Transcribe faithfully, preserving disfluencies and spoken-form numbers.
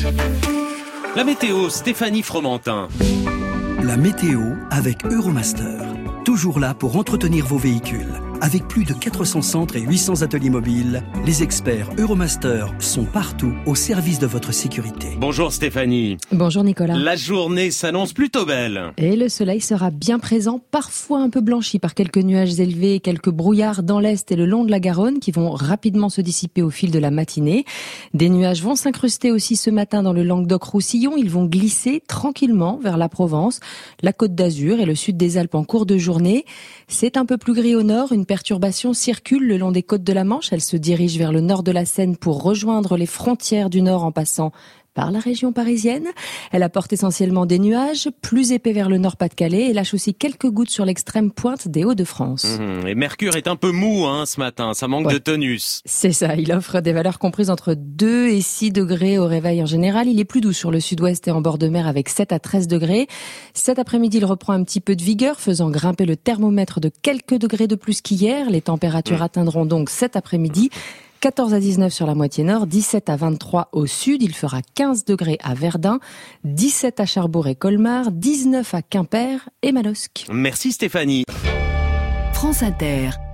La météo, Stéphanie Fromentin. La météo avec Euromaster. Toujours là pour entretenir vos véhicules. Avec plus de quatre cents centres et huit cents ateliers mobiles, les experts Euromaster sont partout au service de votre sécurité. Bonjour Stéphanie. Bonjour Nicolas. La journée s'annonce plutôt belle. Et le soleil sera bien présent, parfois un peu blanchi par quelques nuages élevés et quelques brouillards dans l'est et le long de la Garonne qui vont rapidement se dissiper au fil de la matinée. Des nuages vont s'incruster aussi ce matin dans le Languedoc-Roussillon. Ils vont glisser tranquillement vers la Provence, la Côte d'Azur et le sud des Alpes en cours de journée. C'est un peu plus gris au nord. Une perturbation circule le long des côtes de la Manche. Elle se dirige vers le nord de la Seine pour rejoindre les frontières du nord en passant par la région parisienne. Elle apporte essentiellement des nuages, plus épais vers le Nord-Pas-de-Calais et lâche aussi quelques gouttes sur l'extrême pointe des Hauts-de-France. Mmh, et Mercure est un peu mou hein, ce matin, ça manque ouais. de tonus. C'est ça, il offre des valeurs comprises entre deux et six degrés au réveil en général. Il est plus doux sur le sud-ouest et en bord de mer avec sept à treize degrés. Cet après-midi, il reprend un petit peu de vigueur, faisant grimper le thermomètre de quelques degrés de plus qu'hier. Les températures mmh. atteindront donc cet après-midi quatorze à dix-neuf sur la moitié nord, dix-sept à vingt-trois au sud. Il fera quinze degrés à Verdun, dix-sept à Cherbourg et Colmar, dix-neuf à Quimper et Manosque. Merci Stéphanie. France Inter.